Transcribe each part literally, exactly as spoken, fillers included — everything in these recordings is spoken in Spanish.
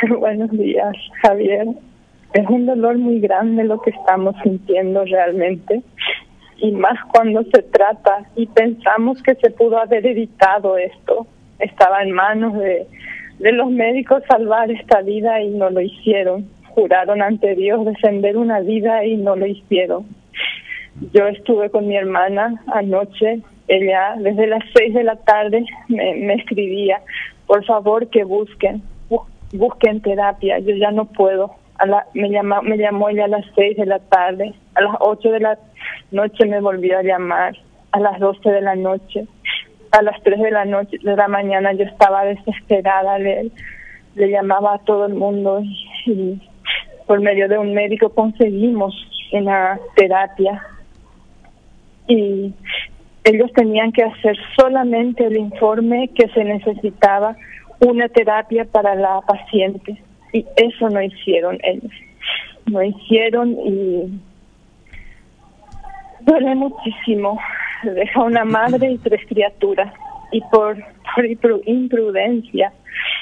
Buenos días, Javier. Es un dolor muy grande lo que estamos sintiendo realmente, y más cuando se trata y pensamos que se pudo haber evitado esto. Estaba en manos de, de los médicos salvar esta vida y no lo hicieron. Juraron ante Dios defender una vida y no lo hicieron. Yo estuve con mi hermana anoche. Ella desde las seis de la tarde me, me escribía, por favor que busquen, bu- busquen terapia, yo ya no puedo. A la, me, llama, me llamó ella a las seis de la tarde, a las ocho de la noche me volvió a llamar, a las doce de la noche, a las tres de la noche, de la mañana yo estaba desesperada, le, le llamaba a todo el mundo y, y por medio de un médico conseguimos una terapia. Y ellos tenían que hacer solamente el informe que se necesitaba una terapia para la paciente, y eso no hicieron ellos. No hicieron y duele muchísimo. Deja una madre y tres criaturas, y por, por imprudencia.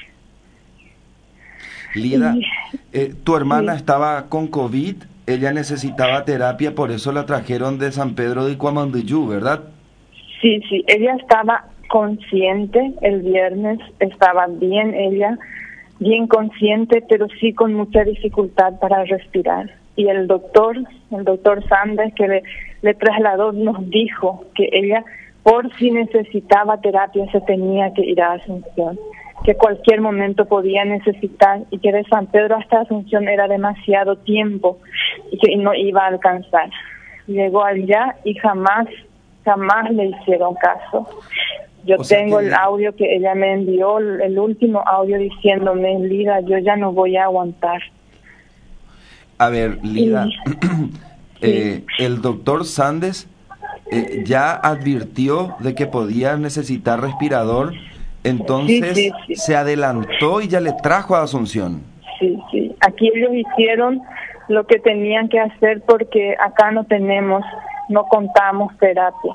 Lida, y, eh, tu hermana sí. estaba con COVID, ella necesitaba terapia, por eso la trajeron de San Pedro de Cuamandiyú, ¿verdad? Sí, sí, ella estaba consciente el viernes, estaba bien ella, bien consciente, pero sí con mucha dificultad para respirar. Y el doctor, el doctor Sanders, que le, le trasladó, nos dijo que ella, por si necesitaba terapia, se tenía que ir a Asunción, que cualquier momento podía necesitar, y que de San Pedro hasta Asunción era demasiado tiempo y que no iba a alcanzar. Llegó allá y jamás jamás le hicieron caso. Yo O sea tengo que... el audio que ella me envió, el último audio diciéndome, Lida, yo ya no voy a aguantar. A ver, Lida, Y, eh, sí. el doctor Sandes eh, ya advirtió de que podía necesitar respirador, Sí, sí, entonces sí, se adelantó y ya le trajo a Asunción. sí, sí. Aquí ellos hicieron lo que tenían que hacer porque acá no tenemos, no contamos terapia.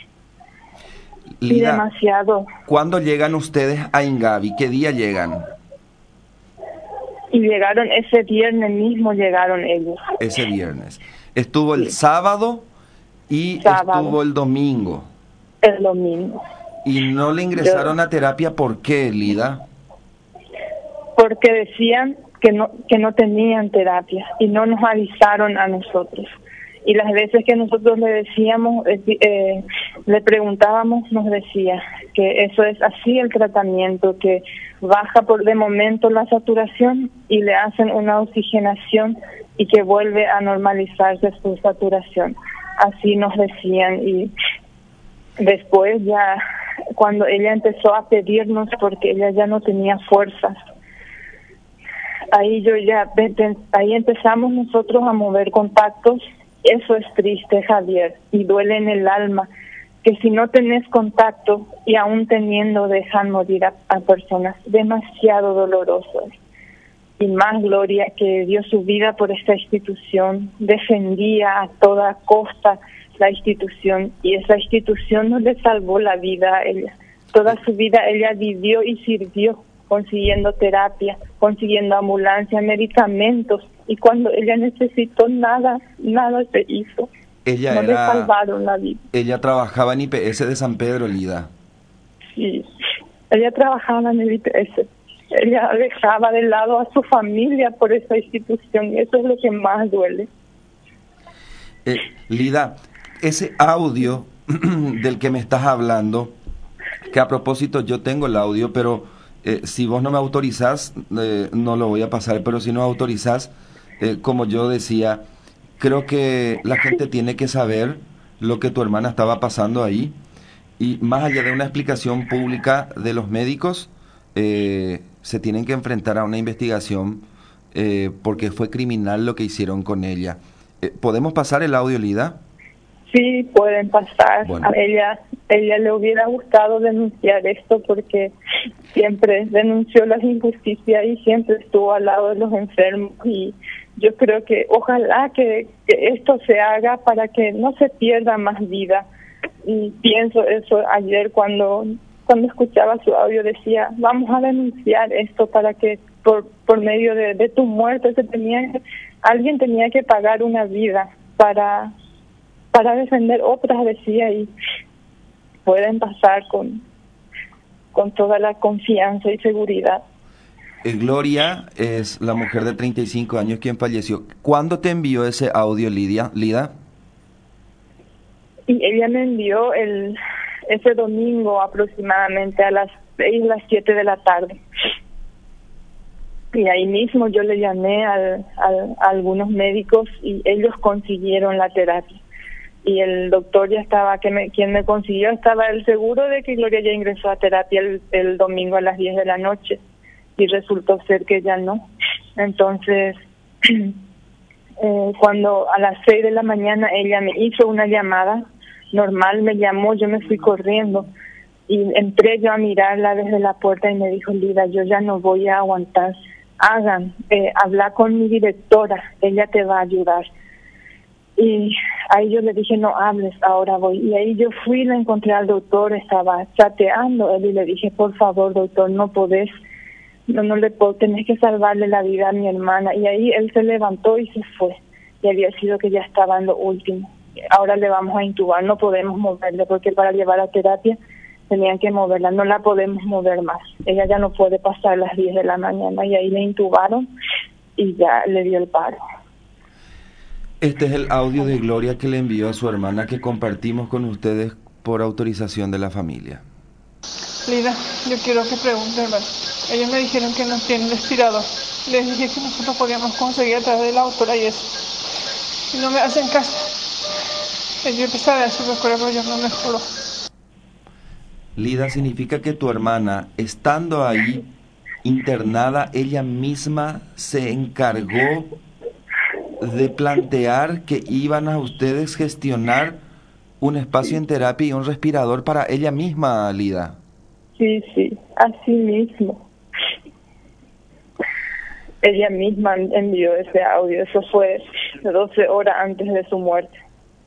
Y Lida, demasiado. ¿cuándo llegan ustedes a Ingavi? ¿Qué día llegan? Y llegaron ese viernes mismo, llegaron ellos. Ese viernes. Estuvo el Sí, sábado y sábado, estuvo el domingo. el domingo. ¿Y no le Yo, ingresaron a terapia? ¿Por qué, Lida? porque decían que no que no tenían terapia y no nos avisaron a nosotros. Y las veces que nosotros le decíamos, eh, eh, le preguntábamos, nos decía que eso es así el tratamiento, que baja por de momento la saturación y le hacen una oxigenación y que vuelve a normalizarse su saturación. Así nos decían. Y después ya, cuando ella empezó a pedirnos, porque ella ya no tenía fuerzas, ahí yo ya, ahí empezamos nosotros a mover contactos. Eso es triste, Javier, y duele en el alma, que si no tenés contacto y aún teniendo dejan morir a, a personas demasiado dolorosas. Y más Gloria, que dio su vida por esta institución, defendía a toda costa la institución, y esa institución no le salvó la vida a ella. Toda su vida ella vivió y sirvió, consiguiendo terapia, consiguiendo ambulancia, medicamentos, y cuando ella necesitó nada, nada se hizo. Ella No le era, salvaron la vida. ella trabajaba en I P S de San Pedro, Lida. Sí, ella trabajaba en el I P S. Ella dejaba de lado a su familia por esa institución, y eso es lo que más duele. Eh, Lida, ese audio del que me estás hablando, que a propósito yo tengo el audio, pero eh, si vos no me autorizás, eh, no lo voy a pasar, pero si no autorizás, eh, como yo decía, creo que la gente tiene que saber lo que tu hermana estaba pasando ahí, y más allá de una explicación pública de los médicos, eh, se tienen que enfrentar a una investigación eh, porque fue criminal lo que hicieron con ella. Eh, ¿Podemos pasar el audio, Lida? Sí, pueden pasar. Bueno. A ella, ella le hubiera gustado denunciar esto porque siempre denunció las injusticias y siempre estuvo al lado de los enfermos, y yo creo que ojalá que, que esto se haga para que no se pierda más vida. Y pienso eso ayer cuando cuando escuchaba su audio decía, vamos a denunciar esto para que por por medio de, de tu muerte se tenía alguien tenía que pagar una vida para para defender otras, decía, y pueden pasar con con toda la confianza y seguridad. Eh, Gloria es la mujer de treinta y cinco años quien falleció. ¿Cuándo te envió ese audio, Lidia, Lida? Y ella me envió el ese domingo aproximadamente a las seis, las siete de la tarde. Y ahí mismo yo le llamé al, al, a algunos médicos y ellos consiguieron la terapia. Y el doctor ya estaba, que me, quien me consiguió, estaba el seguro de que Gloria ya ingresó a terapia el, el domingo a las diez de la noche. Y resultó ser que ya no. Entonces, eh, cuando a las seis de la mañana ella me hizo una llamada normal, me llamó, yo me fui corriendo y entré yo a mirarla desde la puerta y me dijo, Lida, yo ya no voy a aguantar, hagan, eh, habla con mi directora, ella te va a ayudar. Y ahí yo le dije, no hables, ahora voy. Y ahí yo fui, le encontré al doctor, estaba chateando él y le dije, por favor, doctor, no podés, no, no le puedo, tenés que salvarle la vida a mi hermana. Y ahí él se levantó y se fue. Y había sido que ya estaba en lo último. Ahora le vamos a intubar, no podemos moverle, porque para llevar a terapia tenían que moverla, no la podemos mover más. Ella ya no puede pasar las diez de la mañana, y ahí le intubaron y ya le dio el paro. Este es el audio de Gloria que le envió a su hermana, que compartimos con ustedes por autorización de la familia. Lida, yo quiero que pregunten, hermano. Ellos me dijeron que no tienen respirador. Les dije que nosotros podíamos conseguir a través de la autora y eso. Y no me hacen caso. Yo empecé a dar su recuerdo, pero yo no mejoro. Lida, significa que tu hermana, estando ahí internada, ella misma se encargó de plantear que iban a ustedes gestionar un espacio en terapia y un respirador para ella misma, Lida. Sí, sí, así mismo. Ella misma envió ese audio, eso fue doce horas antes de su muerte.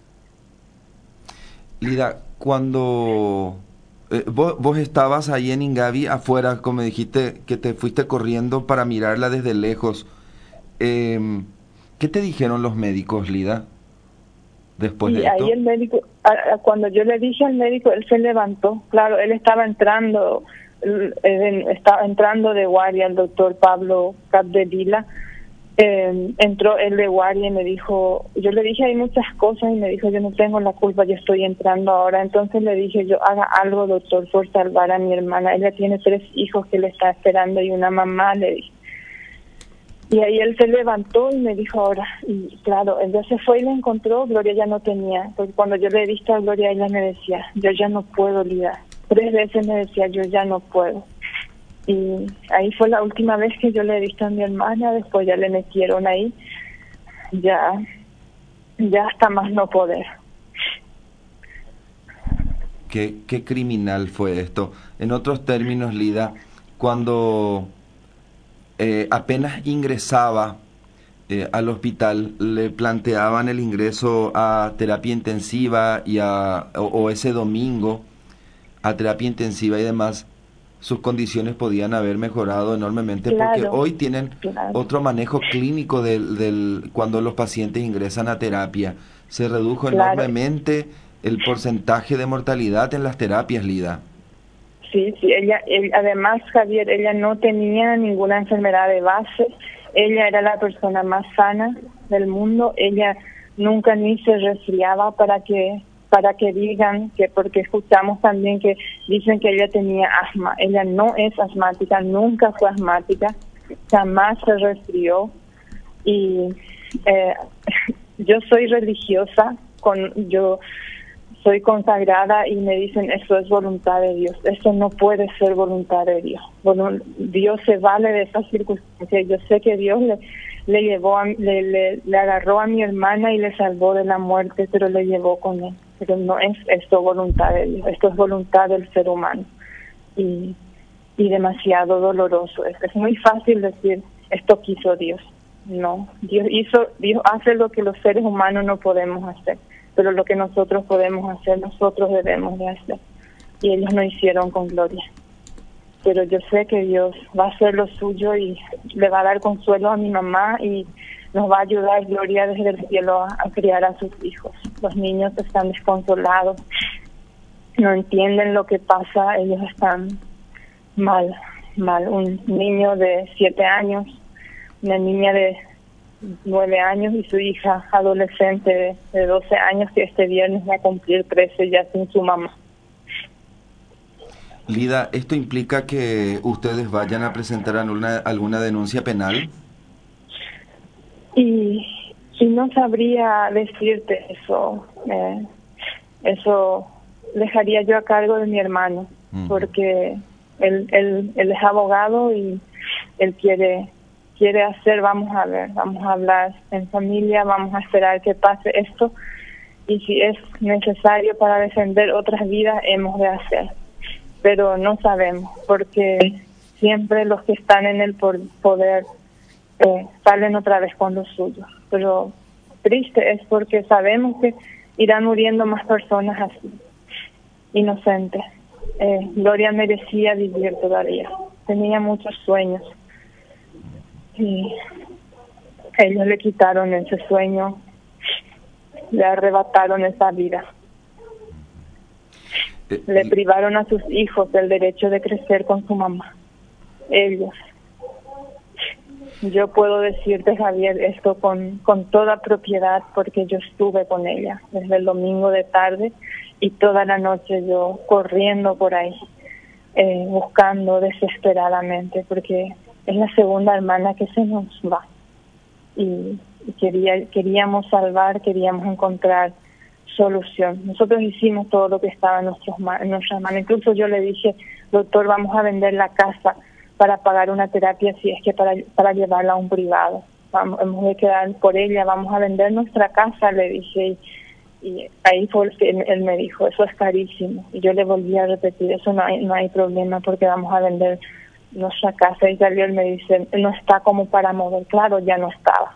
Lida, cuando eh, vos, vos estabas ahí en Ingavi afuera, como dijiste que te fuiste corriendo para mirarla desde lejos, eh, ¿qué te dijeron los médicos, Lida, después y de esto? Ahí el médico, a, a, cuando yo le dije al médico, él se levantó. Claro, él estaba entrando, él, estaba entrando de guardia, el doctor Pablo Capdevila. Eh, entró él de guardia y me dijo, yo le dije hay muchas cosas y me dijo, yo no tengo la culpa, yo estoy entrando ahora. Entonces le dije yo, haga algo, doctor, por salvar a mi hermana. Ella tiene tres hijos que le está esperando y una mamá, le dije. Y ahí él se levantó y me dijo ahora, y claro, él ya se fue y la encontró. Gloria ya no tenía, porque cuando yo le he visto a Gloria, ella me decía, yo ya no puedo, Lida. Tres veces me decía, yo ya no puedo. Y ahí fue la última vez que yo le he visto a mi hermana. Después ya le metieron ahí, ya, ya hasta más no poder. ¿Qué, qué criminal fue esto? En otros términos, Lida, cuando eh, apenas ingresaba eh, al hospital, le planteaban el ingreso a terapia intensiva y a, o, o ese domingo a terapia intensiva y demás, sus condiciones podían haber mejorado enormemente, claro, porque hoy tienen claro. otro manejo clínico del, del cuando los pacientes ingresan a terapia. Se redujo claro. enormemente el porcentaje de mortalidad en las terapias, Lida. Sí, sí, ella, ella, además, Javier, ella no tenía ninguna enfermedad de base. Ella era la persona más sana del mundo. Ella nunca ni se resfriaba para que para que digan que, porque escuchamos también que dicen que ella tenía asma. Ella no es asmática, nunca fue asmática, jamás se resfrió. Y eh, yo soy religiosa, con yo soy consagrada y me dicen eso es voluntad de Dios. Eso no puede ser voluntad de Dios. Bueno, Dios se vale de esas circunstancias. Yo sé que Dios le le llevó a, le, le, le agarró a mi hermana y le salvó de la muerte, pero le llevó con él. Pero no es esto voluntad de Dios, esto es voluntad del ser humano y, y demasiado doloroso. Es, es muy fácil decir esto quiso Dios. No, Dios hizo, Dios hace lo que los seres humanos no podemos hacer, pero lo que nosotros podemos hacer, nosotros debemos de hacer. y ellos no hicieron con Gloria. Pero yo sé que Dios va a hacer lo suyo y le va a dar consuelo a mi mamá y nos va a ayudar, Gloria, desde el cielo a, a criar a sus hijos. Los niños están desconsolados, no entienden lo que pasa, ellos están mal, mal. Un niño de siete años, una niña de nueve años y su hija adolescente de, de doce años que este viernes va a cumplir trece ya sin su mamá. Lida, ¿esto implica que ustedes vayan a presentar alguna, alguna denuncia penal? Y, y no sabría decirte eso. Eh, eso dejaría yo a cargo de mi hermano, uh-huh. porque él, él, él es abogado y él quiere quiere hacer, vamos a ver, vamos a hablar en familia, vamos a esperar que pase esto y si es necesario para defender otras vidas, hemos de hacer. Pero no sabemos, porque siempre los que están en el poder eh, salen otra vez con lo suyo. Pero triste es porque sabemos que irán muriendo más personas así, inocentes. Eh, Gloria merecía vivir todavía, tenía muchos sueños y ellos le quitaron ese sueño, le arrebataron esa vida. Le privaron a sus hijos del derecho de crecer con su mamá. Ellos. Yo puedo decirte, Javier, esto con, con toda propiedad porque yo estuve con ella desde el domingo de tarde y toda la noche yo corriendo por ahí, eh, buscando desesperadamente porque es la segunda hermana que se nos va. Y, y quería, queríamos salvar, queríamos encontrar solución. Nosotros hicimos todo lo que estaba en, nuestros, en nuestras manos. Incluso yo le dije, doctor, vamos a vender la casa para pagar una terapia si es que para, para llevarla a un privado. Vamos, hemos de quedar por ella, vamos a vender nuestra casa, le dije. Y, y ahí fue el que él, él me dijo, eso es carísimo. Y yo le volví a repetir, eso no hay, no hay problema porque vamos a vender nuestra casa. Y salió, él me dice, no está como para mover. Claro, ya no estaba.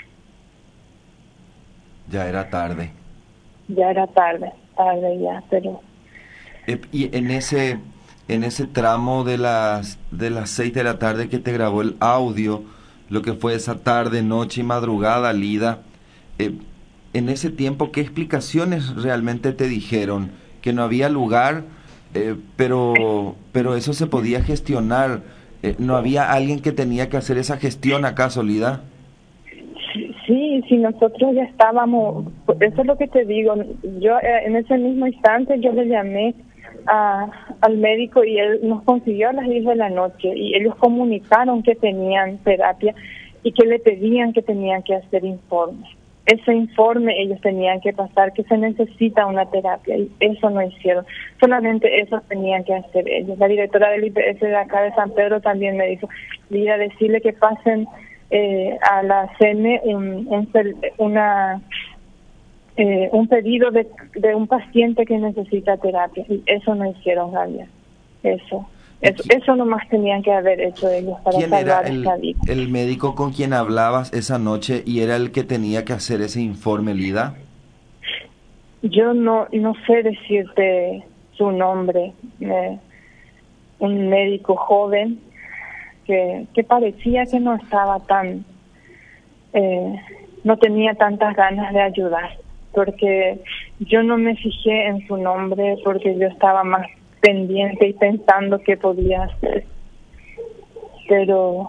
Ya era tarde. Ya era tarde, tarde ya, pero... Y en ese en ese tramo de las de las seis de la tarde que te grabó el audio, lo que fue esa tarde, noche y madrugada, Lida, eh, en ese tiempo, ¿qué explicaciones realmente te dijeron? Que no había lugar, eh, pero pero eso se podía gestionar. Eh, ¿No había alguien que tenía que hacer esa gestión acaso, Lida? Sí, sí, nosotros ya estábamos, eso es lo que te digo, yo eh, en ese mismo instante yo le llamé a, al médico y él nos consiguió a las diez de la noche y ellos comunicaron que tenían terapia y que le pedían que tenían que hacer informes. Ese informe ellos tenían que pasar, que se necesita una terapia y eso no hicieron, solamente eso tenían que hacer ellos. La directora del I P S de acá de San Pedro también me dijo, Lida, decirle que pasen Eh, a la C M un, un, una, eh, un pedido de, de un paciente que necesita terapia y eso no hicieron, Javier. Eso, eso, eso nomás tenían que haber hecho ellos para salvar esta vida. ¿Quién era el, el médico con quien hablabas esa noche y era el que tenía que hacer ese informe, Lida? Yo no, no sé decirte su nombre. Eh, un médico joven Que, que parecía que no estaba tan, eh, no tenía tantas ganas de ayudar, porque yo no me fijé en su nombre, porque yo estaba más pendiente y pensando qué podía hacer, pero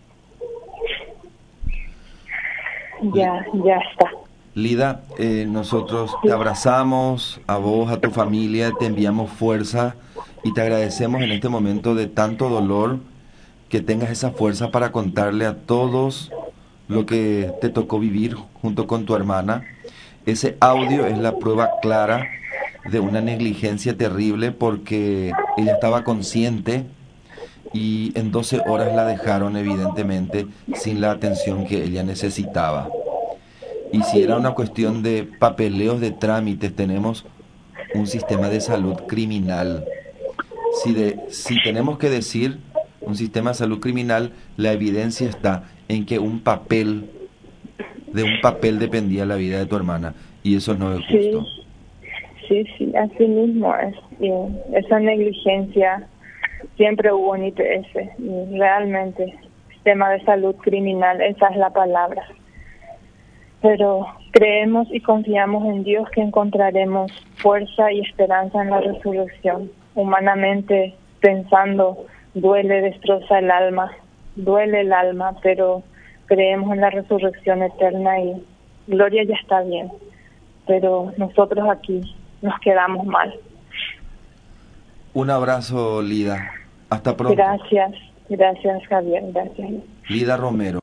ya, ya está. Lida, eh, nosotros te abrazamos, a vos, a tu familia, te enviamos fuerza y te agradecemos en este momento de tanto dolor, que tengas esa fuerza para contarle a todos lo que te tocó vivir junto con tu hermana. Ese audio es la prueba clara de una negligencia terrible porque ella estaba consciente y en doce horas la dejaron evidentemente sin la atención que ella necesitaba. Y si era una cuestión de papeleos de trámites, tenemos un sistema de salud criminal. Si, de, si tenemos que decir un sistema de salud criminal, la evidencia está en que un papel, de un papel dependía la vida de tu hermana, y eso no es justo. Sí, sí, sí, así mismo es. Y esa negligencia siempre hubo en I P S y realmente sistema de salud criminal, esa es la palabra. Pero creemos y confiamos en Dios que encontraremos fuerza y esperanza en la resurrección. Humanamente pensando, duele, destroza el alma, duele el alma, pero creemos en la resurrección eterna y Gloria ya está bien, pero nosotros aquí nos quedamos mal. Un abrazo, Lida. Hasta pronto. Gracias, gracias Javier, gracias. Lida Romero.